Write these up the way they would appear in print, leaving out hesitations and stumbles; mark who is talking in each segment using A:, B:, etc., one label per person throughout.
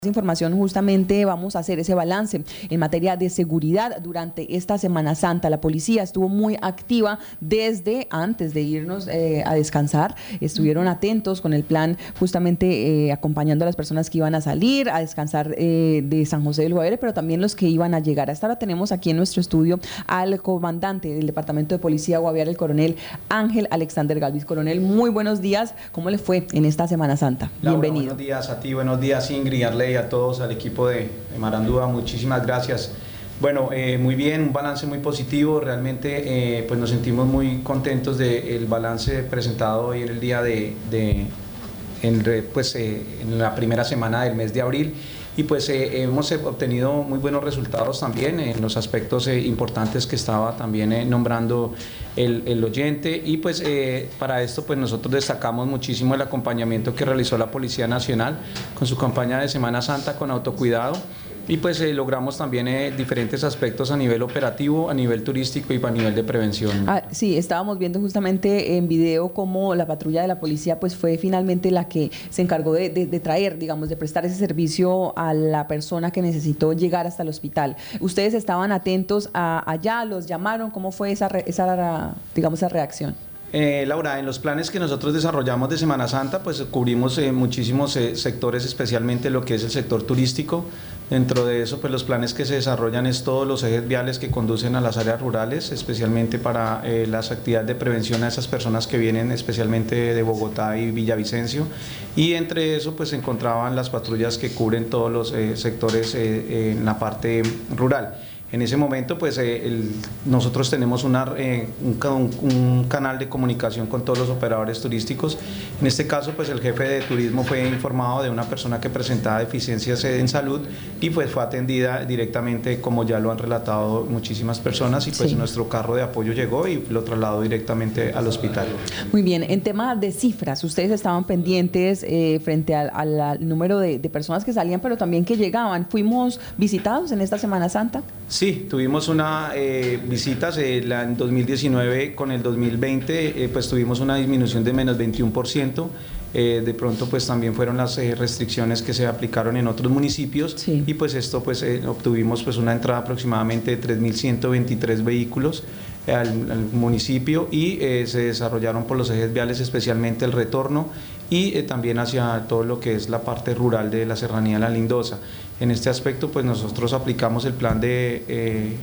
A: Información, justamente vamos a hacer ese balance en materia de seguridad durante esta Semana Santa. La policía estuvo muy activa desde antes de irnos a descansar. Estuvieron atentos con el plan, justamente acompañando a las personas que iban a salir a descansar de San José del Guaviare, pero también los que iban a llegar. Hasta ahora tenemos aquí en nuestro estudio al comandante del Departamento de Policía Guaviare, el coronel Ángel Alexander Galvis. Coronel, muy buenos días. ¿Cómo le fue en esta Semana Santa?
B: Laura,
A: bienvenido.
B: Buenos días a ti, buenos días Ingrid, Arley, a todos, al equipo de Marandúa, muchísimas gracias. Bueno, muy bien, un balance muy positivo, realmente pues nos sentimos muy contentos del balance presentado hoy en el día en la primera semana del mes de abril. Y pues hemos obtenido muy buenos resultados también en los aspectos importantes que estaba también nombrando el oyente, y pues para esto pues nosotros destacamos muchísimo el acompañamiento que realizó la Policía Nacional con su campaña de Semana Santa con autocuidado, y pues logramos también diferentes aspectos a nivel operativo, a nivel turístico y a nivel de prevención.
A: Sí, estábamos viendo justamente en video cómo la patrulla de la policía pues fue finalmente la que se encargó de traer, digamos, de prestar ese servicio a la persona que necesitó llegar hasta el hospital. ¿Ustedes estaban atentos allá, los llamaron? ¿Cómo fue esa reacción?
B: Laura, en los planes que nosotros desarrollamos de Semana Santa, pues cubrimos muchísimos sectores, especialmente lo que es el sector turístico. Dentro de eso, pues los planes que se desarrollan es todos los ejes viales que conducen a las áreas rurales, especialmente para las actividades de prevención a esas personas que vienen especialmente de Bogotá y Villavicencio. Y entre eso, pues se encontraban las patrullas que cubren todos los sectores en la parte rural. En ese momento, pues nosotros tenemos un canal de comunicación con todos los operadores turísticos. En este caso, pues el jefe de turismo fue informado de una persona que presentaba deficiencias en salud y pues fue atendida directamente, como ya lo han relatado muchísimas personas, y pues
A: sí,
B: nuestro carro de apoyo llegó y lo trasladó directamente al hospital.
A: Muy bien, en tema de cifras, ustedes estaban pendientes frente al número de personas que salían, pero también que llegaban. ¿Fuimos visitados en esta Semana Santa?
B: Sí, tuvimos una visitas en 2019 con el 2020, pues tuvimos una disminución de menos 21%. De pronto pues también fueron las restricciones que se aplicaron en otros municipios, sí, y pues esto pues obtuvimos pues una entrada aproximadamente de 3.123 vehículos al municipio, y se desarrollaron por los ejes viales, especialmente el retorno y también hacia todo lo que es la parte rural de la Serranía de la Lindosa. En este aspecto pues nosotros aplicamos el plan de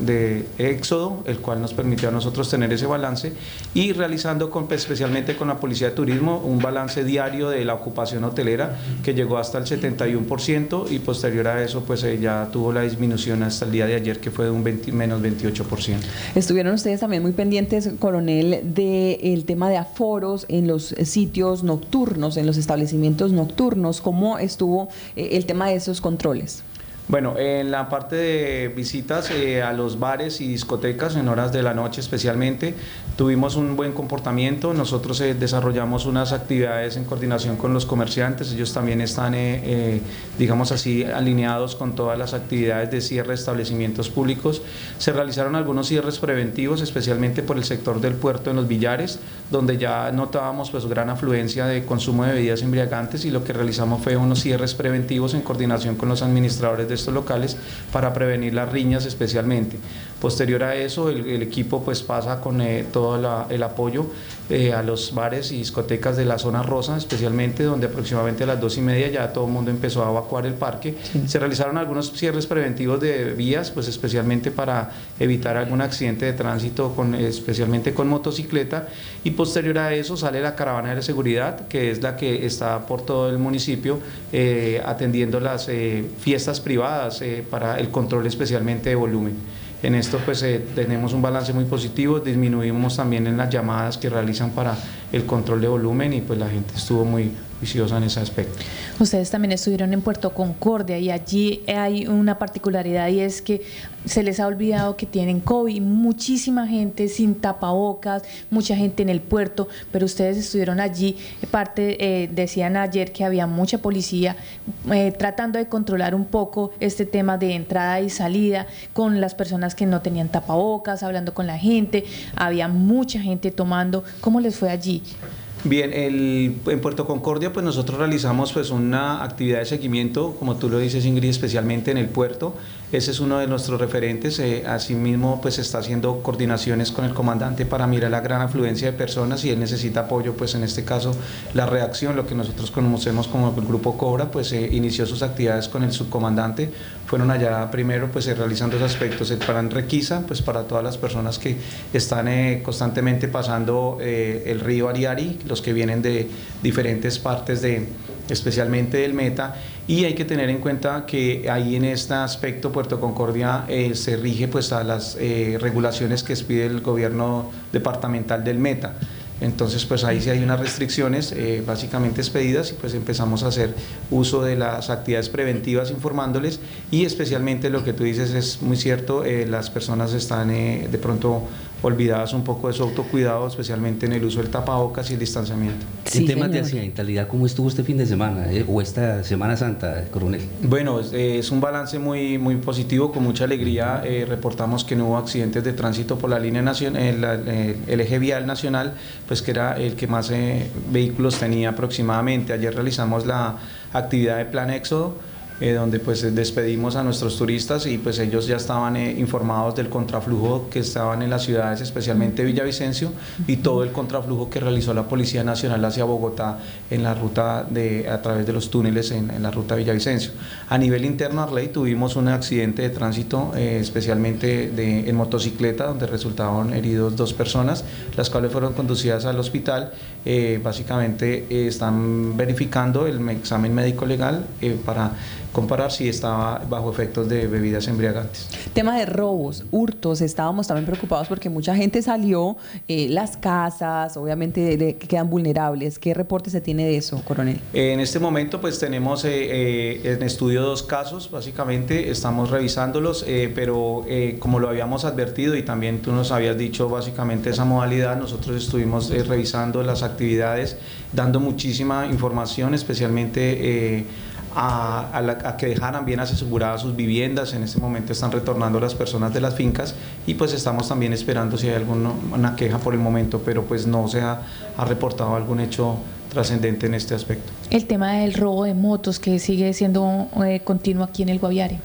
B: éxodo, el cual nos permitió a nosotros tener ese balance, y realizando especialmente con la Policía de Turismo un balance diario de la ocupación hotelera que llegó hasta el 71%, y posterior a eso pues ya tuvo la disminución hasta el día de ayer, que fue de un menos 28%.
A: Estuvieron ustedes también muy pendientes, coronel, del tema de aforos en los sitios nocturnos, en los establecimientos nocturnos. ¿Cómo estuvo el tema de esos controles?
B: Bueno, en la parte de visitas a los bares y discotecas en horas de la noche especialmente, tuvimos un buen comportamiento. Nosotros desarrollamos unas actividades en coordinación con los comerciantes. Ellos también están, digamos así, alineados con todas las actividades de cierre de establecimientos públicos. Se realizaron algunos cierres preventivos, especialmente por el sector del puerto en los Villares, donde ya notábamos pues gran afluencia de consumo de bebidas embriagantes, y lo que realizamos fue unos cierres preventivos en coordinación con los administradores de estos locales para prevenir las riñas especialmente. Posterior a eso, el equipo pues pasa con todo el apoyo a los bares y discotecas de la zona rosa, especialmente donde aproximadamente a las 2:30 ya todo el mundo empezó a evacuar el parque. Sí. Se realizaron algunos cierres preventivos de vías, pues especialmente para evitar algún accidente de tránsito, especialmente con motocicleta, y posterior a eso sale la caravana de seguridad, que es la que está por todo el municipio atendiendo las fiestas privadas para el control especialmente de volumen. En esto pues tenemos un balance muy positivo, disminuimos también en las llamadas que realizan para el control de volumen, y pues la gente estuvo muy juiciosa en ese aspecto.
C: Ustedes también estuvieron en Puerto Concordia, y allí hay una particularidad, y es que se les ha olvidado que tienen COVID, muchísima gente sin tapabocas, mucha gente en el puerto, pero ustedes estuvieron allí, decían ayer que había mucha policía tratando de controlar un poco este tema de entrada y salida con las personas que no tenían tapabocas, hablando con la gente, había mucha gente tomando. ¿Cómo les fue allí?
B: Bien, en Puerto Concordia pues nosotros realizamos pues una actividad de seguimiento, como tú lo dices, Ingrid, especialmente en el puerto. Ese es uno de nuestros referentes. Asimismo pues está haciendo coordinaciones con el comandante para mirar la gran afluencia de personas y él necesita apoyo, pues en este caso la reacción, lo que nosotros conocemos como el Grupo Cobra, pues inició sus actividades con el subcomandante. Fueron allá primero pues realizando dos aspectos, el plan requisa pues para todas las personas que están constantemente pasando el río Ariari, los que vienen de diferentes partes especialmente del Meta, y hay que tener en cuenta que ahí en este aspecto Puerto Concordia se rige pues a las regulaciones que expide el gobierno departamental del Meta. Entonces pues ahí sí hay unas restricciones básicamente expedidas y pues empezamos a hacer uso de las actividades preventivas informándoles, y especialmente lo que tú dices es muy cierto, las personas están de pronto olvidadas un poco de su autocuidado, especialmente en el uso del tapabocas y el distanciamiento.
D: Sí, en temas de accidentalidad, ¿cómo estuvo este fin de semana o esta Semana Santa, coronel?
B: Bueno, es un balance muy positivo, con mucha alegría. Reportamos que no hubo accidentes de tránsito por la línea nacional, el eje vial nacional, pues que era el que más vehículos tenía aproximadamente. Ayer realizamos la actividad de Plan Éxodo, donde pues despedimos a nuestros turistas y pues ellos ya estaban informados del contraflujo que estaban en las ciudades, especialmente Villavicencio, y todo el contraflujo que realizó la Policía Nacional hacia Bogotá en la ruta a través de los túneles en la ruta Villavicencio. A nivel interno, Arley, tuvimos un accidente de tránsito, especialmente en motocicleta, donde resultaron heridos 2 personas, las cuales fueron conducidas al hospital. Básicamente están verificando el examen médico legal para comparar si estaba bajo efectos de bebidas embriagantes.
A: Tema de robos, hurtos, estábamos también preocupados porque mucha gente salió, las casas obviamente quedan vulnerables. ¿Qué reporte se tiene de eso, coronel?
B: En este momento pues tenemos en estudio 2 casos, básicamente estamos revisándolos, pero como lo habíamos advertido y también tú nos habías dicho básicamente esa modalidad, nosotros estuvimos revisando las actividades, dando muchísima información, especialmente a que dejaran bien aseguradas sus viviendas. En este momento están retornando las personas de las fincas y pues estamos también esperando si hay alguna queja por el momento, pero pues no se ha reportado algún hecho trascendente en este aspecto.
C: El tema del robo de motos que sigue siendo continuo aquí en el Guaviare.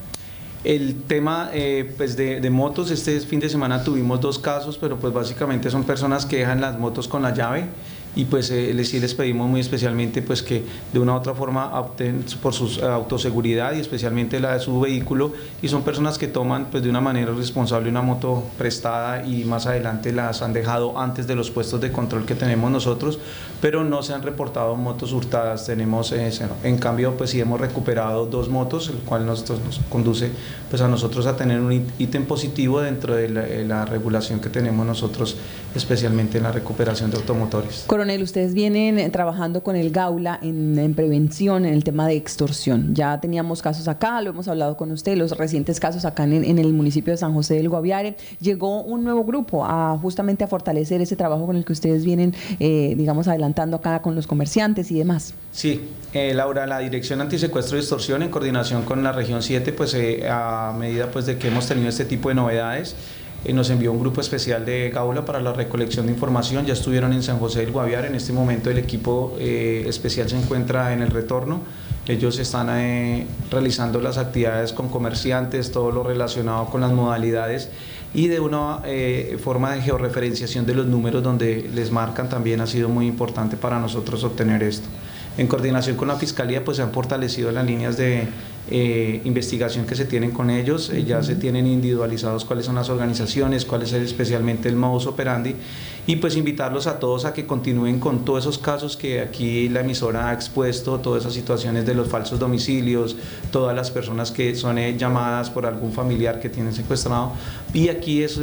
B: El tema pues de motos, este fin de semana tuvimos 2 casos, pero pues básicamente son personas que dejan las motos con la llave y pues sí les pedimos muy especialmente pues que de una u otra forma opten por su autoseguridad y especialmente la de su vehículo, y son personas que toman pues de una manera responsable una moto prestada y más adelante las han dejado antes de los puestos de control que tenemos nosotros, pero no se han reportado motos hurtadas. Tenemos en cambio pues sí hemos recuperado 2 motos, el cual nos conduce pues a nosotros a tener un ítem positivo dentro de la regulación que tenemos nosotros, especialmente en la recuperación de automotores.
A: Coronel, ustedes vienen trabajando con el Gaula en prevención, en el tema de extorsión. Ya teníamos casos acá, lo hemos hablado con usted, los recientes casos acá en el municipio de San José del Guaviare. Llegó un nuevo grupo justamente a fortalecer ese trabajo con el que ustedes vienen, digamos, adelantando acá con los comerciantes y demás.
B: Sí, Laura, la Dirección Antisecuestro y Extorsión, en coordinación con la Región 7, pues a medida pues de que hemos tenido este tipo de novedades, nos envió un grupo especial de Gaula para la recolección de información. Ya estuvieron en San José del Guaviare. En este momento el equipo especial se encuentra en el retorno. Ellos están realizando las actividades con comerciantes, todo lo relacionado con las modalidades y de una forma de georreferenciación de los números donde les marcan. También ha sido muy importante para nosotros obtener esto. En coordinación con la Fiscalía pues se han fortalecido las líneas de investigación que se tienen con ellos. Ya se tienen individualizados cuáles son las organizaciones, cuál es especialmente el modus operandi, y pues invitarlos a todos a que continúen con todos esos casos que aquí la emisora ha expuesto, todas esas situaciones de los falsos domicilios, todas las personas que son llamadas por algún familiar que tienen secuestrado. Y aquí es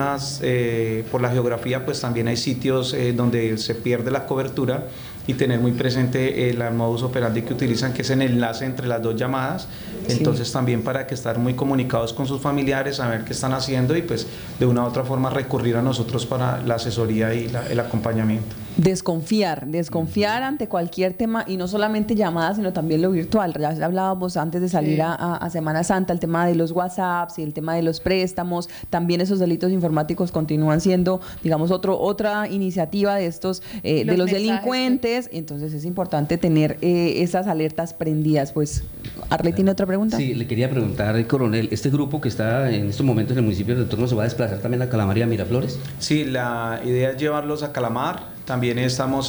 B: por la geografía pues también hay sitios donde se pierde la cobertura, y tener muy presente el modus operandi que utilizan, que es el enlace entre las 2 llamadas. Entonces también para que estar muy comunicados con sus familiares, saber qué están haciendo y pues de una u otra forma recurrir a nosotros para la asesoría y el acompañamiento.
A: Desconfiar ante cualquier tema, y no solamente llamadas, sino también lo virtual. Ya hablábamos antes de salir a Semana Santa, el tema de los WhatsApps y el tema de los préstamos. También esos delitos informáticos continúan siendo, digamos, otra iniciativa de estos, de los delincuentes. Entonces es importante tener esas alertas prendidas. Pues, Arley tiene otra pregunta.
D: Sí, le quería preguntar, coronel, ¿este grupo que está en estos momentos en el municipio de Retorno se va a desplazar también a Calamar y a Miraflores?
B: Sí, la idea es llevarlos a Calamar. También estamos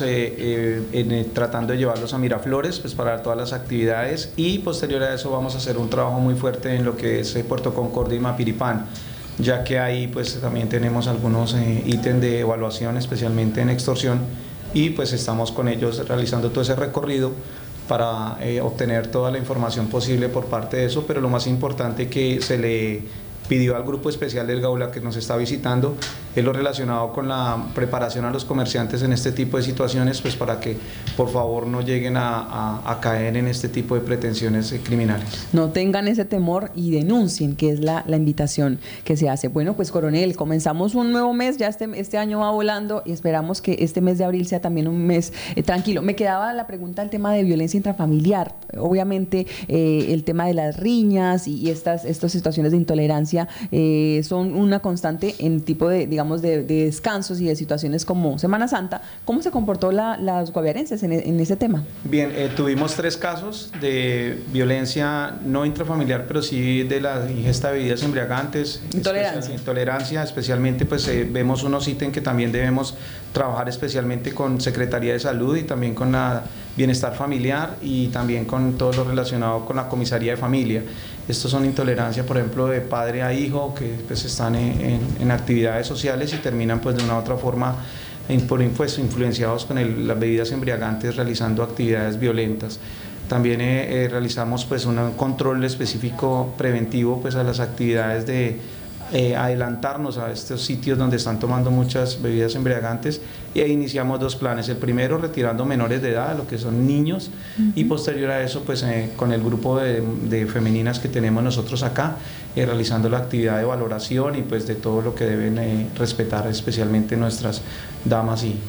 B: tratando de llevarlos a Miraflores, pues para todas las actividades, y posterior a eso vamos a hacer un trabajo muy fuerte en lo que es Puerto Concordia y Mapiripán, ya que ahí pues también tenemos algunos ítems de evaluación, especialmente en extorsión, y pues estamos con ellos realizando todo ese recorrido para obtener toda la información posible por parte de eso, pero lo más importante que se le pidió al grupo especial del Gaula que nos está visitando es lo relacionado con la preparación a los comerciantes en este tipo de situaciones, pues para que por favor no lleguen a caer en este tipo de pretensiones criminales.
A: No tengan ese temor y denuncien, que es la invitación que se hace. Bueno, pues coronel, comenzamos un nuevo mes, ya este año va volando y esperamos que este mes de abril sea también un mes tranquilo. Me quedaba la pregunta del tema de violencia intrafamiliar. Obviamente el tema de las riñas y estas situaciones de intolerancia son una constante en tipo de, digamos, de descansos y de situaciones como Semana Santa. ¿Cómo se comportó las guaviarenses en ese tema?
B: Bien, tuvimos 3 casos de violencia no intrafamiliar, pero sí de la ingesta de bebidas embriagantes. Intolerancia, especialmente pues vemos unos ítems que también debemos trabajar especialmente con Secretaría de Salud y también con la Bienestar Familiar y también con todo lo relacionado con la Comisaría de Familia. Estos son intolerancia, por ejemplo, de padre a hijo, que pues están en actividades sociales y terminan pues de una u otra forma pues, influenciados con las bebidas embriagantes realizando actividades violentas. También realizamos pues un control específico preventivo pues a las actividades de adelantarnos a estos sitios donde están tomando muchas bebidas embriagantes, e iniciamos 2 planes. El primero retirando menores de edad, lo que son niños, y posterior a eso pues con el grupo de femeninas que tenemos nosotros acá, realizando la actividad de valoración y pues de todo lo que deben respetar, especialmente nuestras damas y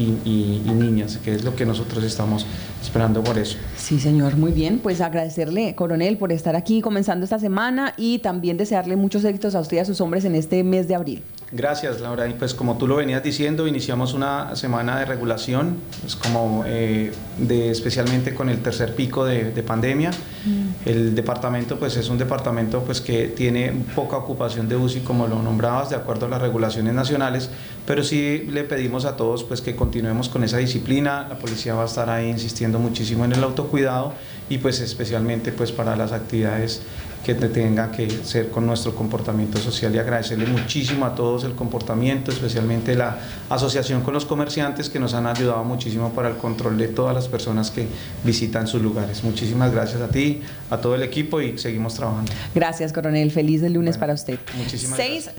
B: niñas, que es lo que nosotros estamos esperando por eso.
A: Sí, señor, muy bien, pues agradecerle, coronel, por estar aquí comenzando esta semana y también desearle muchos éxitos a usted y a sus hombres en este mes de abril.
B: Gracias, Laura. Y pues como tú lo venías diciendo, iniciamos una semana de regulación, pues como especialmente con el tercer pico de pandemia. El departamento pues es un departamento pues que tiene poca ocupación de UCI, como lo nombrabas, de acuerdo a las regulaciones nacionales, pero sí le pedimos a todos pues que continuemos con esa disciplina. La policía va a estar ahí insistiendo muchísimo en el autocuidado y pues especialmente pues para las actividades que tenga que ser con nuestro comportamiento social, y agradecerle muchísimo a todos el comportamiento, especialmente la asociación con los comerciantes que nos han ayudado muchísimo para el control de todas las personas que visitan sus lugares. Muchísimas gracias a ti, a todo el equipo, y seguimos trabajando.
A: Gracias, coronel. Feliz del lunes para usted.
B: Muchísimas gracias.